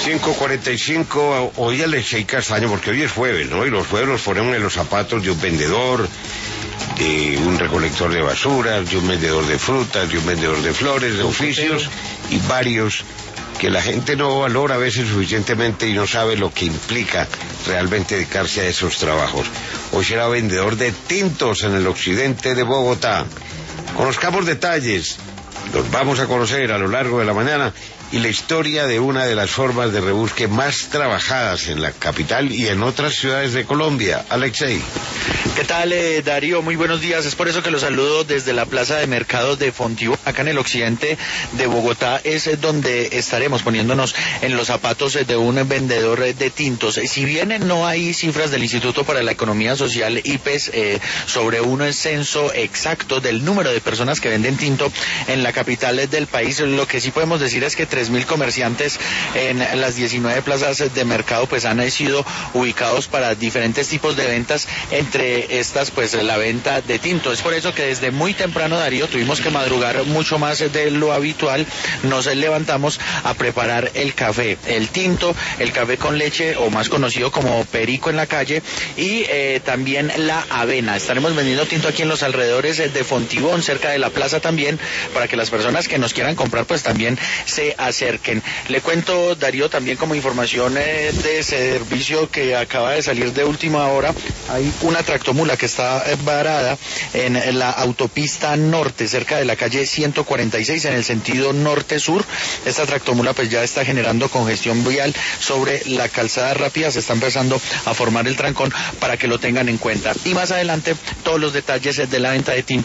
5:45, hoy Alexei Castaño, porque hoy es jueves, ¿no? Y los jueves los ponemos en los zapatos de un vendedor, de un recolector de basuras, de un vendedor de frutas, de un vendedor de flores, de oficios y varios que la gente no valora a veces suficientemente y no sabe lo que implica realmente dedicarse a esos trabajos. Hoy será vendedor de tintos en el occidente de Bogotá. Conozcamos detalles, los vamos a conocer a lo largo de la mañana, y la historia de una de las formas de rebusque más trabajadas en la capital y en otras ciudades de Colombia. Alexei. ¿Qué tal, Darío? Muy buenos días. Es por eso que los saludo desde la Plaza de Mercados de Fontibón, acá en el occidente de Bogotá. Es donde estaremos poniéndonos en los zapatos de un vendedor de tintos. Si bien no hay cifras del Instituto para la Economía Social, IPES, sobre un censo exacto del número de personas que venden tinto en la capital del país, lo que sí podemos decir es que 3.000 comerciantes en las 19 plazas de mercado pues han sido ubicados para diferentes tipos de ventas, entre estas pues la venta de tinto. Es por eso que desde muy temprano, Darío, tuvimos que madrugar mucho más de lo habitual. Nos levantamos a preparar el café, el tinto, el café con leche, o más conocido como perico en la calle, y también la avena. Estaremos vendiendo tinto aquí en los alrededores de Fontibón, cerca de la plaza también, para que las personas que nos quieran comprar pues también se acerquen. Le cuento, Darío, también como información de servicio que acaba de salir de última hora, hay una tractomula que está varada en la autopista norte, cerca de la calle 146, en el sentido norte-sur. Esta tractomula pues ya está generando congestión vial sobre la calzada rápida, se está empezando a formar el trancón, para que lo tengan en cuenta. Y más adelante, todos los detalles de la venta de tinto